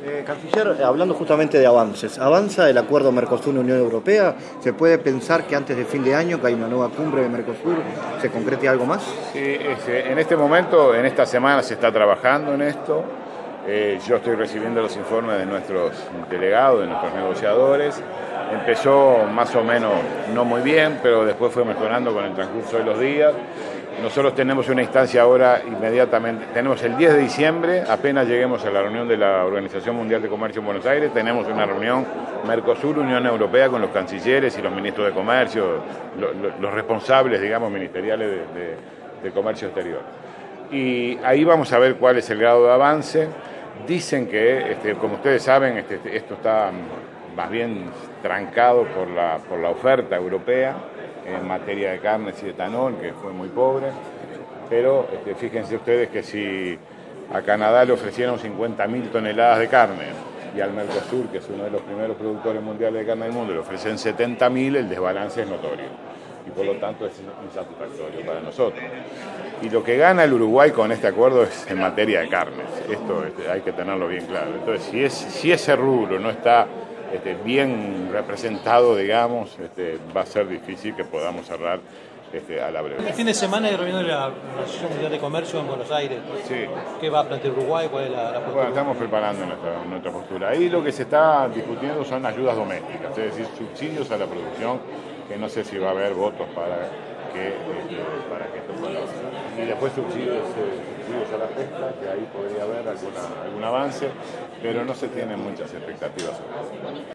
Canciller, hablando justamente de avances, ¿avanza el acuerdo Mercosur-Unión Europea? ¿Se puede pensar que antes de fin de año, que hay una nueva cumbre de Mercosur, se concrete algo más? Sí, en este momento, en esta semana se está trabajando en esto. Yo estoy recibiendo los informes de nuestros delegados, de nuestros negociadores. Empezó más o menos no muy bien, pero después fue mejorando con el transcurso de los días. Nosotros tenemos una instancia ahora inmediatamente, tenemos el 10 de diciembre, apenas lleguemos a la reunión de la Organización Mundial de Comercio en Buenos Aires, tenemos una reunión Mercosur-Unión Europea con los cancilleres y los ministros de comercio, los responsables, digamos, ministeriales de comercio exterior. Y ahí vamos a ver cuál es el grado de avance. Dicen que, como ustedes saben, esto está más bien trancado por la oferta europea en materia de carnes y etanol, que fue muy pobre, pero fíjense ustedes que si a Canadá le ofrecieron 50.000 toneladas de carne y al Mercosur, que es uno de los primeros productores mundiales de carne del mundo, le ofrecen 70.000, el desbalance es notorio y por lo tanto es insatisfactorio para nosotros. Y lo que gana el Uruguay con este acuerdo es en materia de carnes, esto hay que tenerlo bien claro. Entonces, si ese rubro no está bien representado, digamos, va a ser difícil que podamos cerrar a la breve. El fin de semana hay reunión de la Organización Mundial de Comercio en Buenos Aires. Sí. ¿Qué va a plantear Uruguay? ¿Cuál es la postura? Bueno, estamos preparando nuestra postura. Ahí lo que se está discutiendo son ayudas domésticas, es decir, subsidios a la producción, que no sé si va a haber votos para que esto pueda hacer. Y después subsidios a la pesca, que ahí podría haber algún avance, pero no se tienen muchas expectativas sobre eso.